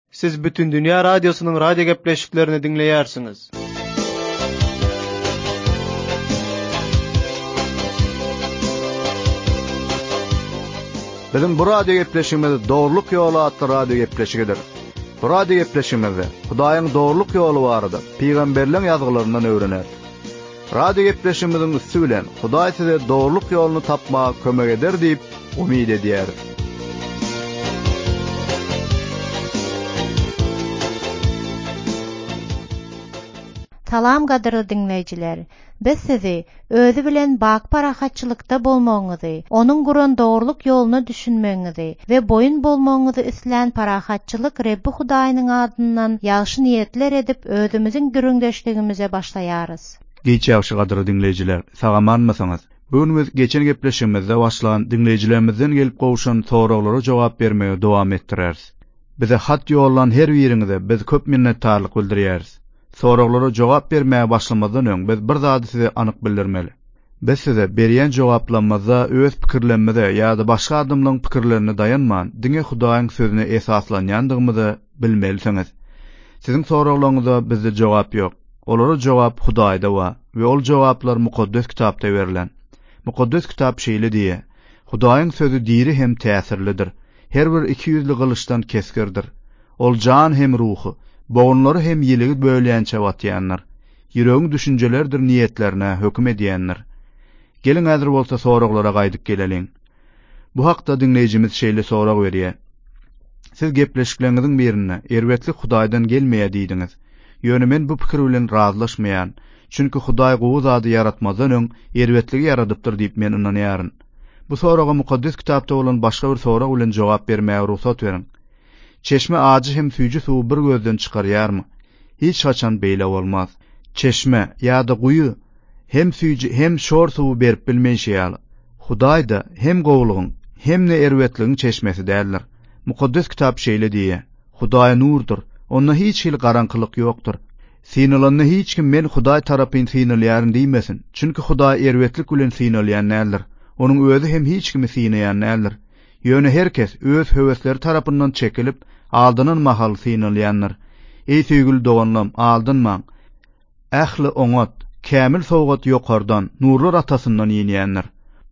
Siz bütün dünya radyosunun radyo gepleşiklerini dinleyersiniz. Bizim bu radyo gepleşigimiz doğruluk yolu adlı radyo gepleşigidir. Bu radyo gepleşigimizde Hudaýyň doğruluk yolu barada peýgamberliň ýazgylaryndan öwrener. Radyo gepleşigimizin üstü bilen Hudaý size doğruluk yolunu tapmaga kömek eder diýip umyd edýär. Salam gadyrly dinleýijiler. Biz sizi özü bilen bak parahatçylykda bolmagyňyzy, onuň guran dogruluk ýoluna düşünmeňizi we boyun bolmagyňyzy isleýän parahatçylyk Rebbi Hudaýynyň adyndan ýagşy niýetler edip özümiziň gürüňdeşligimize başlaýarys. Geçýäwşi gadyrly dinleýijiler, sagamanmasaňyz, bugün biz geçen gepleşigimizde başlayan dinleýijilerimizden gelip gowşan soraglara jogap bermege dowam etdireriz. Bize hat ýollan her biriňize biz köp minnetdarlyk bildirýäris. Soraglara jogap bermäge başlamadan öň biz bir zady size anyk bildirmeli. Biz size berýän jogaplamazda öz pikirlerimize ýa-da başga adamlaryň pikirlerine dayanman, diňe Hudaýyň sözüne esaslanýandygymyzy bilmeliňiz. Siziň soraglaryňyza bizde jogap ýok. Olara jogap Hudaýda bar we ol jogaplar mukaddes kitapda berilen. Mukaddes kitap şeýle diýe: Hudaýyň sözü diri hem täsirlidir. Her bir 200'li gylyçdan keskirdir. Ol jan hem ruhy, boğunları hem yeligi böleýänçe watýanlar. Ýüregiň düşünjelerdir niýetlerine hökm edýänler. Gelin häzir bolsa soraglara gaýdyp geleliň. Bu hakda dinleýijimiz şeýle sorag berýär. Siz gepleşikleriniň birine erwetlik Hudaýdan gelmeýär diýdiňiz. Ýöne men bu pikir bilen razılaşmaýan. Çünki Hudaý gowy zady yaratmazdan öň erwetligi yaradypdyr diýip men inanýaryn. Bu soraga mukaddes kitapda bolan başga bir sorag bilen jogap bermäge ruhsat beriň. Çeşme acı hem süýji suw bir gözden çykarýarmy? Hiç haçan beýle bolmaz. Çeşme ýa-da guýu hem süýji hem şor suw berip bilmeýär. Hudaý da hem gowlugyň hem de erwetligiň çeşmesi däldir. Mukaddes kitap şeýle diýär: Hudaý nurdur. Onda hiç hil garankylyk ýokdur. Sinalanyny hiç kim men Hudaý tarapyn sinalýaryn diýmesin. Çünki Hudaý erwetlik bilen sinalýan näler. Onuň özü hem hiç kimi sinalýan näler. Ýöne herkes öz höwesleri tarapyndan çekilip aldynyň mahal sinalýanlar. Ey süýgül doganlam, aldynmaň. Ähli oňat, kämil sowgat ýokardan, nurlar atasyndan ýenýänler.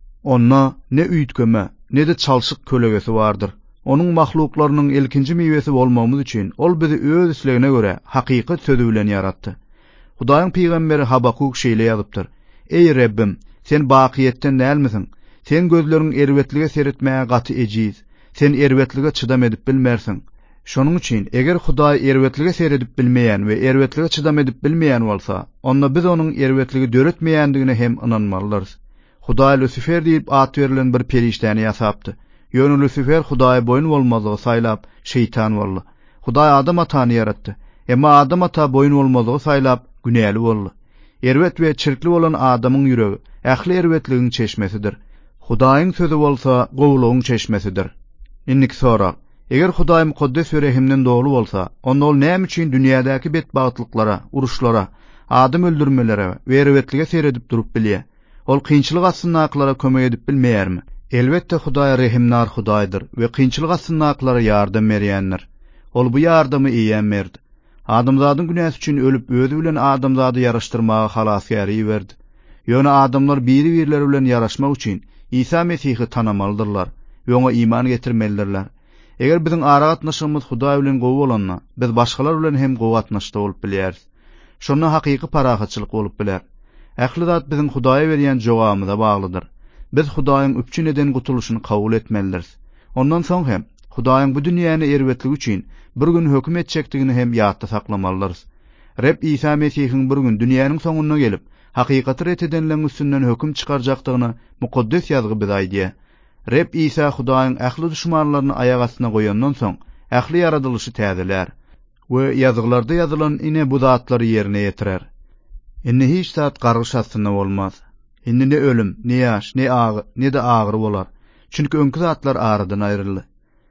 Onna ne üýtkeme, ne de çalşyk kölegesi bardyr. Onuň mahluklarynyň ilkinji miwesi bolmamyz üçin ol bizi öz islegine göre hakykat sözü bilen yaratdy. Hudaýyň peýgamberi Habakuk şeýle ýazypdyr: Ey Rabbim, sen bakiýetden nälmisin? Sen gözleriň erwetlige seretmäge gaty ejiz. Sen erwetlige çydam edip bilmersin. Şonuň üçin eger Hudaý erwetlige seredip bilmeýän we erwetlige çydam edip bilmeýän bolsa, onda biz onuň erwetligi döretmeýändigine hem inanmalydyr. Hudaý Lusifer diýip at berilen bir perişteni ýasapdy. Ýöne Lusifer Hudaýa boyun bolmazygy saýlap şeytan boldy. Hudaý adam atany yaratdy. Emma adam ata boyun bolmazygy saýlap günäli boldy. Erwet we çirkli bolan adamyň ýüregi ähli erwetligiň çeşmesidir. Hudaýyň sözü bolsa gowlugyň çeşmesidir. Innik sorak: eger Hudaý mukaddes we rehimden dogry bolsa, onda ol näme üçin dünýädäki betbagatliklara, uruşlara, adam öldürmelere we erwetlige seredip durup bilýär? Ol kynçylyk asynaklara kömek edip bilmeýärmi? Elbetde Hudaý rehimnar Hudaýdyr we kynçylyk asynaklara ýardam berýändir. Ol bu ýardamy iýen berdi. Adamzadyň günäsi üçin ölüp özü bilen adamzady ýaraşdyrmaga halas ýary berdi. Ýöne adamlar biri-birileri bilen ýaraşmak üçin İsa Mesihi tanamalydyrlar we oňa iman getirmelidirler. Eger biziň ara gatnaşygymyz Hudaý bilen gowy bolanma, biz başgalar bilen hem gowy gatnaşda bolup bilýäris. Şonda hakyky parahatçylyk bolup biler. Ähli zat biziň Hudaýa berýän jogabymyza baglydyr. Biz Hudaýyň üpçün eden gutuluşyny kabul etmeliriz. Ondan soň hem Hudaýyň bu dünýäni erwetlik üçin bir gün hökm etjekdigini hem ýatda saklamalydyr. Reb İsa Mesihiň bir gün dünýäniň soňuna gelip hakykaty ret edenlerin üstünden hökm çykarjakdygyny mukaddes ýazgy bize aýdýar. Reb İsa Hudaýyň ähli düşmanlaryny aýak astyna goýandan soň ähli ýaradylyşy täzeler we ýazgyllarda ýazylan ine bu zatlary ýerine ýetirer. Indi hiç zat gargyş astyna bolmaz. Indi ne ölüm, ne ýaş, ne agy, ne de agyry bolar. Çünki öňkü zatlar aradan aýryldy.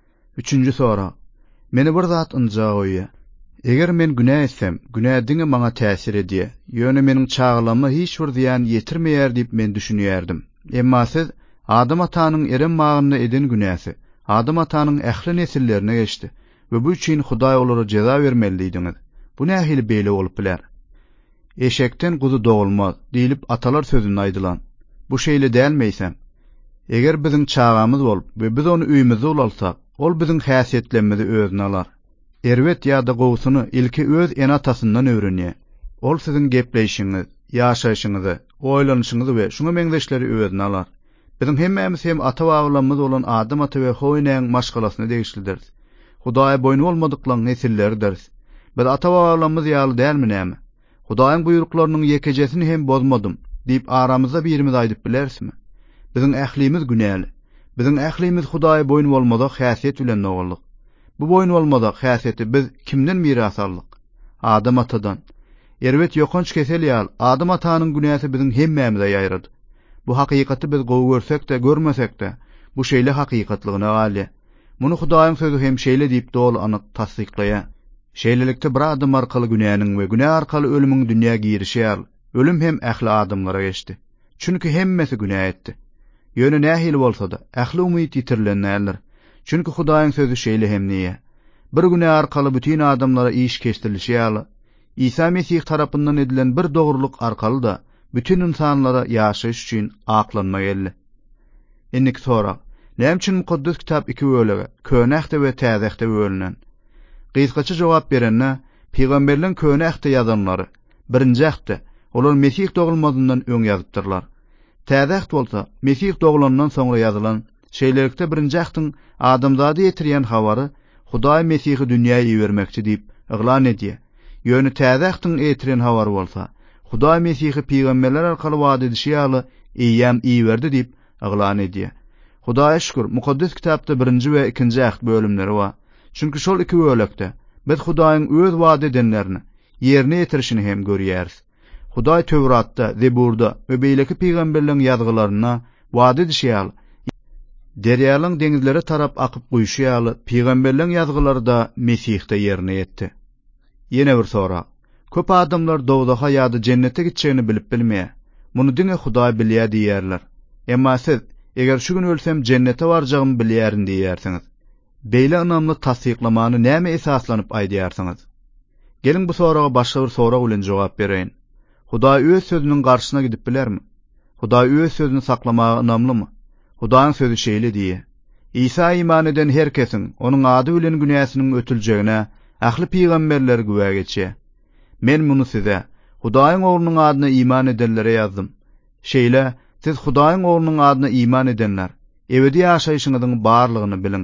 3-nji sorak: meni bir zat ynja goýýar. Eger men günä etsem, günä diňe maňa täsir edýär. Ýöne meniň çağlama hiç bir ziýan ýetirmeýär diýip men düşünýärdim. Emma siz Adam atanyň erem magyny eden günäsi, Adam atanyň ähli nesillerine geçdi. we bu üçin Hudaý olara ceza bermelidiňiz. Bu nähili beýle bolup biler? Eşekden guzu doğulmaz diýilip atalar sözüni aýdylan. Bu şeýle dälmeýsem, eger biziň çağamyz bolup we biz onu üýümizde ulalsak, ol biziň häsiýetlerimizi özüne alar. Erwet ýa-da gowsuny ilki öz en atasyndan öwrenýär. Ol siziň gepleşiňiz, ýaşaýyşyňyzy, oýlanyşyňyzy we şuňa meňzeşleri özüne alar. Biziň hemmämiz hem ata waglanmyz bolan Adam ata we Hoýnaň maşgalasyny degişdiririz. Hudaýa boyun bolmadyklaryň nesilleridir. Biz ata waglanmyz ýaly dälmi näme? Hudaýyň buýruklarynyň yekejesini hem bozmadym diýip aramyzda birimiz aýdyp bilersimi? Biziň ählimiz günäli. Biziň ählimiz Hudaýa boyun bolmadak häsiýet bilen nowallyk. Bu boyun bolmadak häsiýeti biz kimden miras aldyk? Adam atadan. Erwet ýokanç kesel ýal Adam atanyň günäsi biziň hemmämize ýaýrady. Bu hakykaty biz gowy görsek de görmesek de bu şeýle hakykatlygyna gali. Muny Hudaýyň sözü hem şeýle diýip dol anyk tasdikleýär. Şeýlelikde bir adam arkaly günäniň we günä arkaly ölümiň dünýä girişi ýaly. Ölüm hem ähli adamlara geçdi. Çünki hemmesi günä etdi. Ýöne nähili bolsa da ähli umyt ýitirilenler. Çünki Hudaýyň sözü şeýle hem niýe. Bir günä arkaly bütün adamlara iş keşdirilişi ýaly. İsa Mesih tarapyndan edilen bir dogruluk arkaly da bütün insanlara ýaşaýyş üçin aklanma geldi. Endik sonra, näme üçin mukaddes kitap iki bölege, Könähde we Täzehde bölünen? Gysgaça jogap berenne, peýgamberliň Könähde ýazanlary, birinji ähde, olar Mesih dogulmazyndan öň ýazypdyrlar. Täzehde bolsa, Mesih dogulandan soňra ýazylan, şeýlelikde birinji ähdiň adamzady ýetirýän habary Hudaý Mesihi dünýäge ýebermekçi diýip eglan edýär. Ýöne Täzehdiň ýetiren habary bolsa, Hudaý Mesihi peýgamberler arkaly wada edişi ýaly iýem iýberdi diýip eglan edýär. Hudaýa şükür, mukaddes kitapda birinji we ikinji ähd bölümleri bar. Çünki şol iki bölekde biz Hudaýyň öz wada edenlerini ýerine ýetirişini hem görýäris. Hudaý Tewratda, Zeburda we beýleki peýgamberleriň ýazgylaryna wada edişi ýaly derýalyň deňizlere tarap akyp goýuşy ýaly peýgamberleriň ýazgylary da Mesihde ýerine ýetdi. Ýene bir sorak. Köp adamlar dowdaha ýa-da jennete gitjegini bilip bilmeýär. Muny diňe Hudaý bilýär diýerler. Emma siz eger şu gün ölsem jennete barjagymy bilýärin diýersiňiz. Beýle ynamly tasdiklamany näme esaslanyp aýdýarsyňyz? Gelin bu soraga başga bir sorak bilen jogap bereýin. Hudaý öz sözüniň garşyna gidip bilermi? Hudaý öz sözüni saklamagy ynamlymy? Hudaýyň sözü şeýle diýe. İsa iman eden her kesiň onuň ady bilen günäsiniň ötüljegine ähli peýgamberler güwä geçýär. Men muny size Hudaýyň oglunyň adyna iman edenlere ýazdym. Şeýle siz Hudaýyň oglunyň adyna iman edenler ebedi ýaşaýyşyňyzyň barlygyny bilin.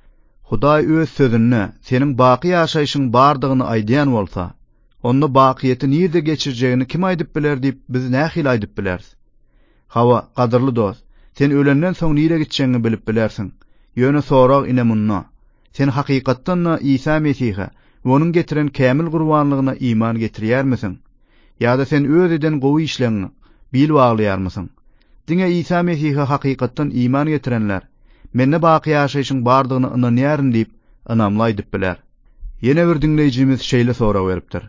Hudaý öz sözüni seniň baky ýaşaýyşyň bardygyny aýdýan bolsa, onu bakyýety nirde geçirjegini kim aýdyp biler diýip biz nähili aýdyp bileriz. Hawa, gadyrly dost, sen ölenden soň nire gitjegini bilip bilersiň. Ýöne sorak ine munna. Sen hakykatdan İsa Mesihe we onuň getiren kämil gurbanlygyna iman getirýärmisin? Ýa-da sen öz eden gowy işlerini bil baglaýarmysyň? Diňe İsa Mesihe hakykatdan iman getirenler menne baky ýaşaýyşyň bardygyny inanýaryn diýip ynamly aýdyp biler. Ýene bir dinleýijimiz şeýle sorak beripdir.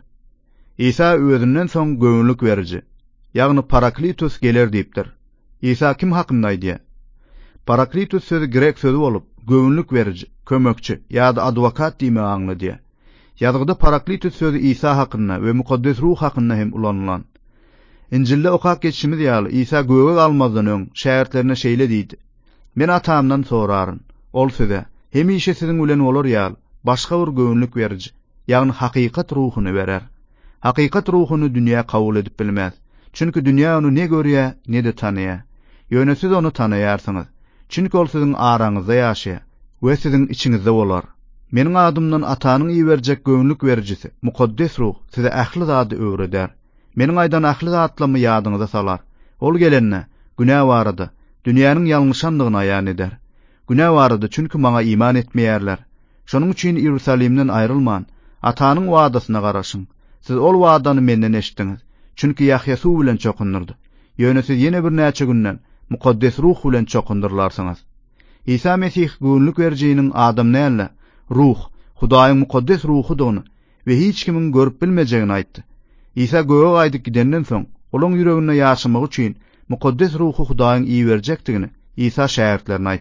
İsa özünden soň göwnlük beriji, ýagny Paraklitus geler diýipdir. İsa kim hakynda aýdýar? Paraklitus sözü grek sözü bolup, göwnlük beriji, kömekçi ýa-da advokat diýme aňladýar. Ýazgyda Paraklitus sözü İsa hakynda we mukaddes ruh hakynda hem ulanılan. İncilde okap geçişimiz ýaly İsa göweg almazdan öň şähertlerine şeýle diýdi. Men atamdan soraryn, ol size hemişe siziň bilen bolar ýaly başga bir göwnlük beriji, ýagny hakykat ruhuny berer. Hakykat ruhuny dünýä kabul edip bilmez. Çünki dünýä onu ne görýär, ne de tanýar. Ýöne siz onu tanýarsyňyz. Çünki ol siziň araňyzda ýaşaýar we siziň içiňizde bolar. Meniň adymdan atanyň iýerjek göwnlük berijisi, mukaddes ruh size ähli zady öwreder. Meniň aýdan ähli zatlamy ýadyňyza salar. Ol gelenne günä barady, dünýäniň ýalňyşandygyny aýan eder. Günä barady çünki maňa iman etmeýärler. Şonuň üçin Ýerusalimden aýrylman, atanyň wadasyna garaşyň. Siz ol wadany menden eşitdiňiz. Çünki Ýahya suw bilen çokundurdy. Ýöne siz ýene bir näçe günden mukaddes ruh bilen çokundurlarsyňyz. İsa Mesih göwnlük berjiginiň adam näle? Ruh, Hudaýyň mukaddes ruhudygyny we hiç kimiň görüp bilmejegini aýtdy. İsa göweg aýdyp gidenden soň, olaň ýüregine ýaşamak üçin mukaddes ruhu Hudaýyň iýerjekdigini İsa şähertlerine aýtdy.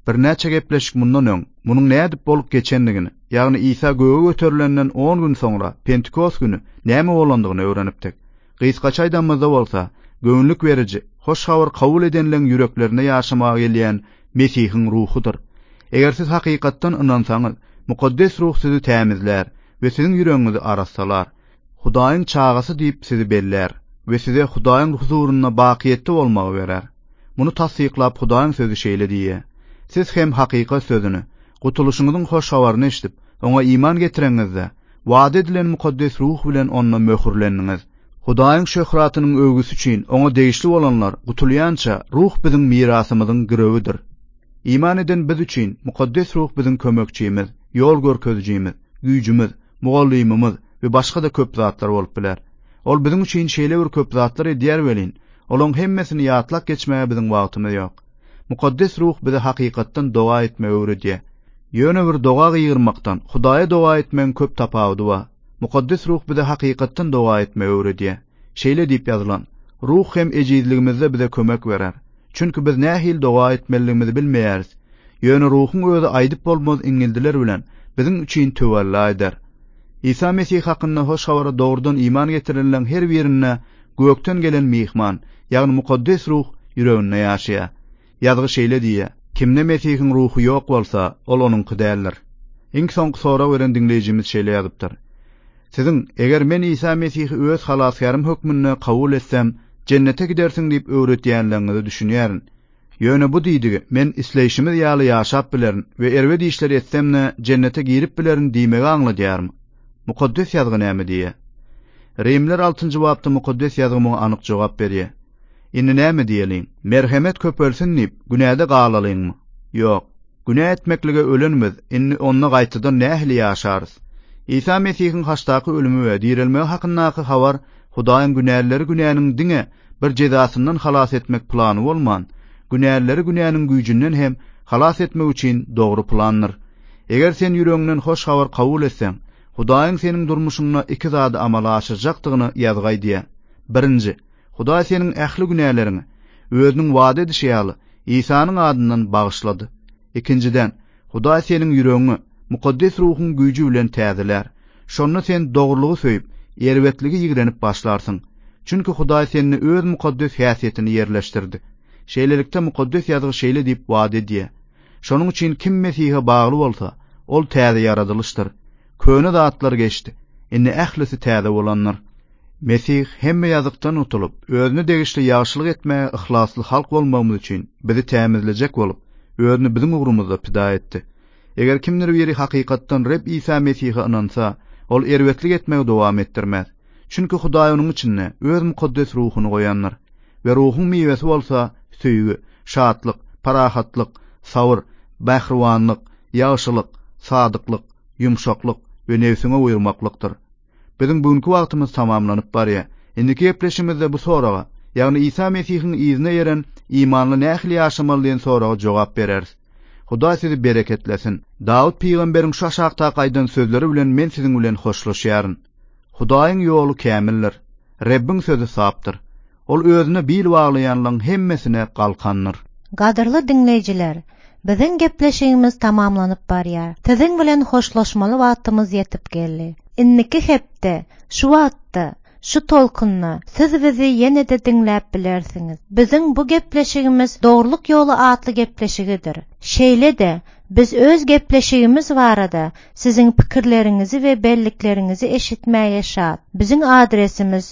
Bir näçe gepleşik mundan öň munyň nädip bolup geçendigini, ýagny Isa göge göterilenden 10 gün soňra Pentekos güni näme bolandygyny öwrenipdik. Gysgaça aýdamyzda bolsa, göwnlük verici, hoş habar kabul edenleň yüreklerine ýaşamaga gelýän Mesihiň ruhudyr. Eger siz hakykatdan inansaňyz, mukaddes ruh sizi tämizler we siziň yüregiňizi arassalar. Hudaýyň çagasy diýip sizi beller we size Hudaýyň huzurunyna bakyetli bolmagy berer. Muny tassyklap Hudaýyň sözü şeýle diýe: siz hem hakykat sözüni, gutuluşuňyzyň hoş habaryny eşdip, oňa iman getireňizde, wada edilen mukaddes ruh bilen onunla möhürleniniz. Hudaýyň şöhratynyň öwgüsü üçin oňa degişli bolanlar gutulýança ruh biziň mirasymyzyň girewidir. İman eden biz üçin mukaddes ruh biziň kömekçimiz, ýol görkezijimiz, güýjümiz, mugallimimiz we başga da köp zatlar bolup biler. Ol biziň üçin şeýle bir köp zatlar edýär welin, olaň hemmesini ýatlak geçmäge biziň wagtymyz ýok. Mukaddes ruh bize hakykatdan doga etmegi öwredýär. Ýöne bir doga gyrmakdan Hudaýa doga etmeň köp tapawdy bar. Mukaddes ruh bize hakykatdan doga etmegi öwredýär. Şeýle diýip ýazylan: ruh hem ejizligimizde bize kömek berer. Çünki biz nähil doga etmeligimizi bilmeýäris. Ýöne ruhyň özi aýdyp bolmaz iňildiler bilen biziň üçin töwella eder. İsa Mesih hakynda hoş habara dogrudan iman getirilen her birine gökten gelen mihman, ýagny mukaddes ruh ýüreginde ýaşaýar. Ýazgy şeýle diýe: kimde Mesihiň ruhu ýok bolsa, ol onuňky däldir. Iň soňky sora beren dinlejimiz şeýle ýazypdyr: siziň eger men İsa Mesihi öz halaskarym hökmünde kabul etsem, cennete gidersiň diýip öwretýänlerinizi düşünýärin. Ýöne bu diýdigi, men isleýişimiz ýaly ýaşap bilerin we erwe diýişler etsemne cennete girip bilerin diýmegi aňladýarmy? Mukaddes ýazgy näme diýe? Rimler 6-njy babda mukaddes ýazgy muňa anyk jogap berýär. Indi näme diýeliň? Merhemet köpelsin diýip günäde galalyňmy? Ýok. Günä etmeklige ölenmez. Indi onna gaýtadan nähili ýaşarys. İsa Mesihiň haçdaky ölümi we dirilmegi hakyndaky habar Hudaýyň günäleri günäniň diňe bir jezasyndan halas etmek plany bolman, günäleri günäniň güýjünden hem halas etmek üçin dogry plandyr. Eger sen ýüregiňden hoş habar kabul etseň, Hudaýyň seniň durmuşyňda iki zady amala aşyrjakdygyny ýazgay diýär. Birinji, Hudaý seniň ähli günälerini özüniň wada edişi ýaly İsa'nyň adyndan bagyşlady. Ikinciden, Hudaý seniň ýüregiňi mukaddes ruhyň güýji bilen täzeler. Şonu sen dogrulygy söýüp, ýerbetligi ýigrenip başlarsyň. Çünki Hudaý seni öz mukaddes häsiýetini ýerleşdirdi. Şeýlelikde mukaddes ýazgy şeýle diýip wada edýär: şonuň üçin kim Mesihe bagly bolsa, ol täze ýaradylışdyr. Köne zatlar geçdi. Indi ählisi täze bolanlar. Mesih hemme ýazykdan utulup, özüne degişli ýagşylyk etmäge ihlasly halk bolmamyz üçin bizi tämizlejek bolup, özüni biziň ugrumyzda pida etdi. Eger kimdir biri hakykatdan Reb İsa Mesih'e inansa, ol erwetlik etmegi dowam etdirmez. Çünki Hudaý onuň içinde öz mukaddes ruhuny goýanlar we ruhyň mewesi bolsa söýgü, şatlyk, parahatlyk, sabr, bahrwanlyk, ýagşylyk, sadyklyk, yumşaklyk we nefsine uýurmaklykdyr. Biziň bugünkü wagtymyz tamamlanyp barýar. Indiki gepleşimizde bu soraga, ýagny İsa Mesihiň izine ýeren imanly nähili ýaşamaly diýen soraga jogap bereriz. Hudaý sizi bereketlesin. Dawud peýgamberiň şu aşagda gaýdan sözleri bilen men siziň bilen hoşlaşýaryn. Hudaýyň ýolu kämildir. Rabbiň sözü sapdyr. Ol özüne bil baglayanlaryň hemmesine galkandyr. Gadyrly dinleýijiler, biziň gepleşigimiz tamamlanyp barýar. Siziň bilen hoşlaşmaly wagtymyz ýetip geldi. Inniki hepde, şu wagtda, şu tolkunna siz bizi ýene de dinläp bilersiňiz. Biziň bu gepleşigimiz dogrulyk ýoly atly gepleşigidir. Şeýle de biz öz gepleşigimiz barada siziň pikirleriňizi we belliklerinizi eşitmäge şat. Biziň adresimiz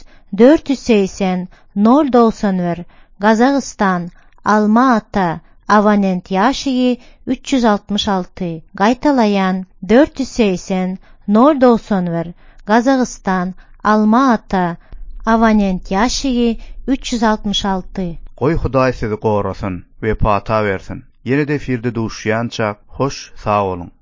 480 091 Gazagystan, Alma-Ata, Abonent ýaşygy 366. Gaýtalaýan 480 091 Gazagystan, Alma-Ata, Abonent ýaşygy 366. Goý Hudaý sizi gorasyn we pata bersin. Ýene de firde duşýança hoş sag bolun.